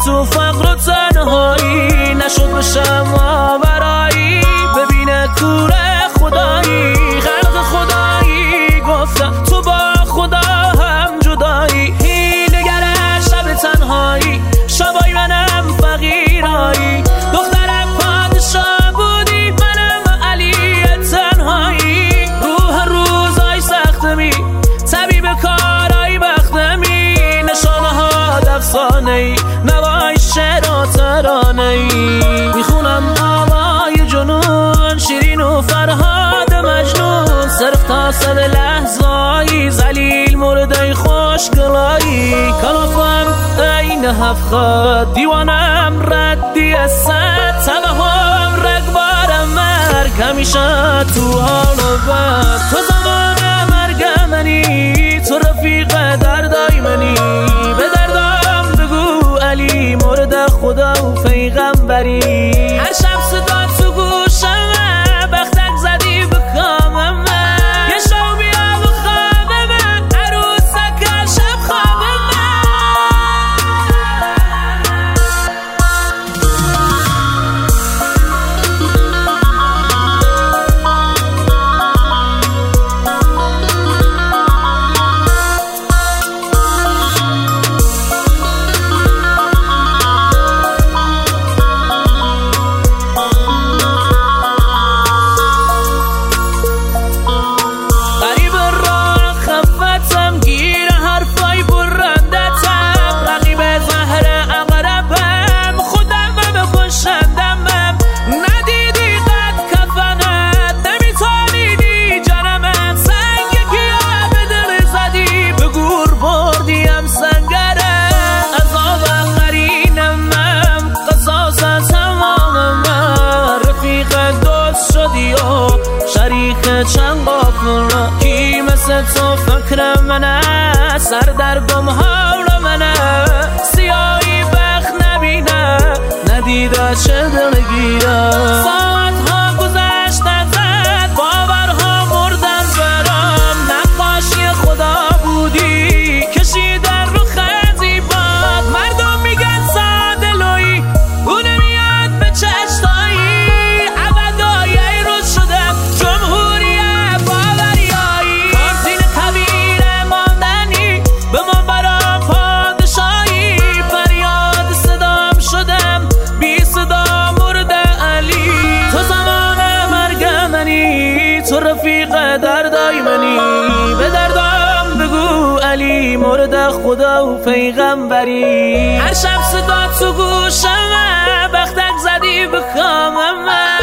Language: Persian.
تو فقر و تنهایی نشد بشم آورایی ببینه کوره خدایی خلق خدایی گفتم تو با خدا هم جدایی هیلگر شب تنهایی شبای منم فقیرایی دخترم پادشاه بودی منم علی تنهایی روح روزای سختمی طبیب کارای بختمی نشانه ها دفسانه ای نوای شعر و ترانه ای میخونم آوای جنون شیرین و فرهاد مجنون صرف تا صد لحظایی زلیل مرده خوشگلایی کلافم این هفخاد دیوانم ردی از صد توهم رگبارم مرگ همیشه تو حال و بد تو زمان مرگ منی تو رفیق دردای منی به دردم بگو علی مورد خدا و پیغمبری هر شب صدا تو گوشم بختک زدی به کامم یه شو بیا به خواب من عروسک شب خواب چند قافله کی مثل تو فکر منه سر در گم حال منه سیاهی بخت نبینه ندیده چه دلگیره ساعت ها گذشت ازت باورها مردن برام نقاشی خدا بودی کشیدن رو خزی باد مردم میگن ساده لویی اون میاد به چشتایی عبدای روز شدم جمهوری تو رفیق دردای منی به دردم بگو علی مورد خدا و پیغمبری هر شب صدا تو گوشم بختک زدی به کامم